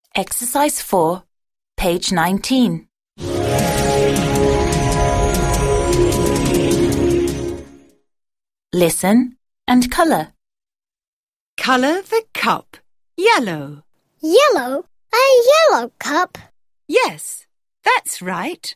Exercise 4, page 19. Listen and colour. Colour the cup yellow. Yellow? A yellow cup? Yes, that's right.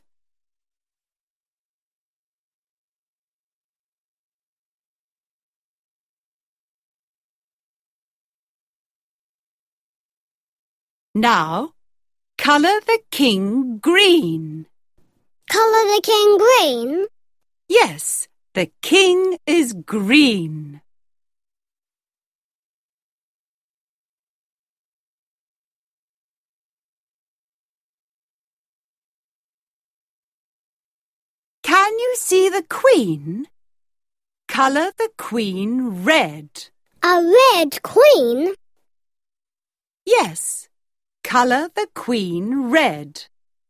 Now, colour the king green. Colour the king green? Yes, the king is green. Can you see the queen? Colour the queen red. A red queen? Yes, colour the queen red.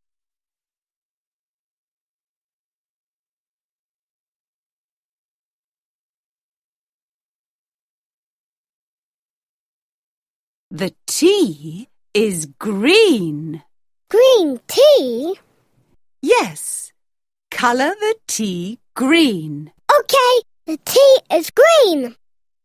The tea is green. Green tea? Yes, colour the tea green. Okay, the tea is green.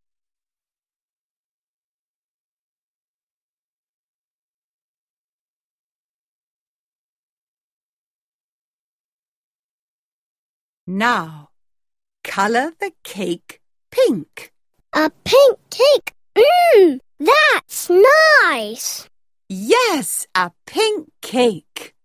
Now, colour the cake pink. A pink cake? That's nice. Yes, a pink cake.